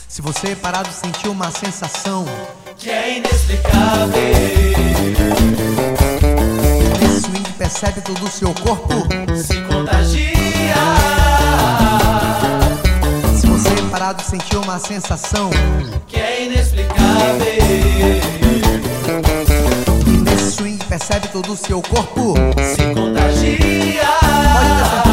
Se você parado sentiu uma sensação que é inexplicável, nesse swing percebe todo o seu corpo se contagia. Se você parado sentiu uma sensação que é inexplicável, e nesse swing percebe todo o seu corpo se contagia. Pode ter certeza.